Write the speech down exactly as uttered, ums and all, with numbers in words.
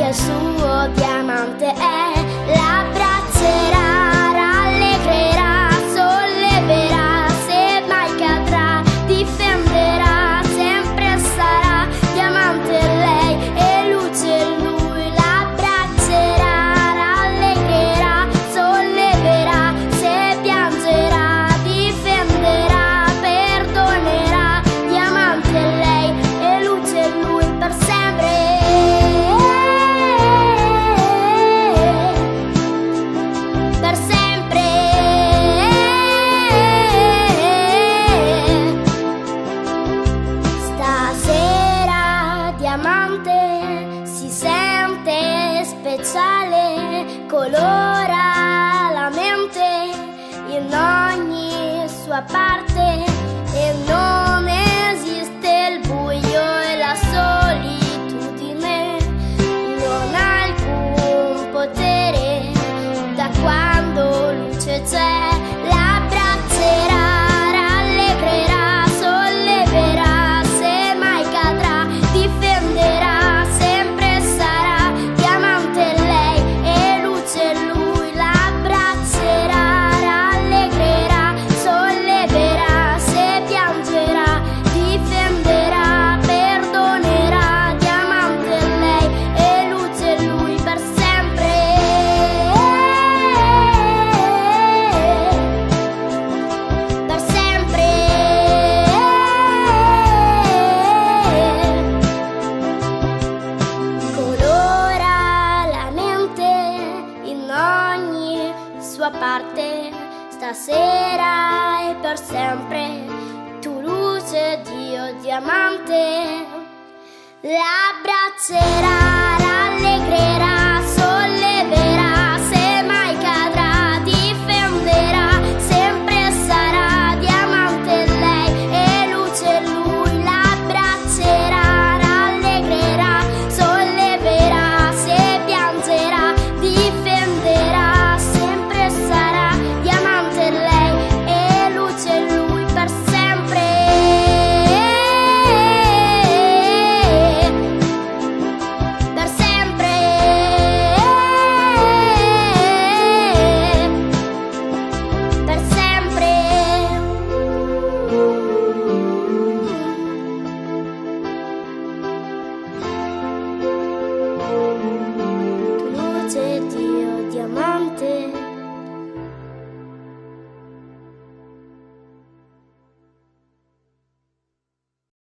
che il suo diamante è, l'abbraccerà, rallegrerà, solleverà, se mai cadrà, difenderà, sempre sarà diamante lei e luce lui, l'abbraccerà, rallegrerà, solleverà, se piangerà, difenderà, perdonerà, diamante lei e luce lui per sempre. Per sempre. Stasera diamante si sente speciale, colora la mente in ogni sua parte e non esiste il buio e la solitudine, non ha alcun potere da quando luce c'è, l'abbraccerà, rallegrerà, solleverà, se mai cadrà, difenderà, sempre sarà diamante lei e luce lui, l'abbraccerà, rallegrerà, solleverà, se piangerà, difenderà, perdonerà, diamante lei e luce lui per sempre. Per sempre. Colora la mente in ogni sua parte, stasera e per sempre, tu luce Dio diamante, l'abbraccerà.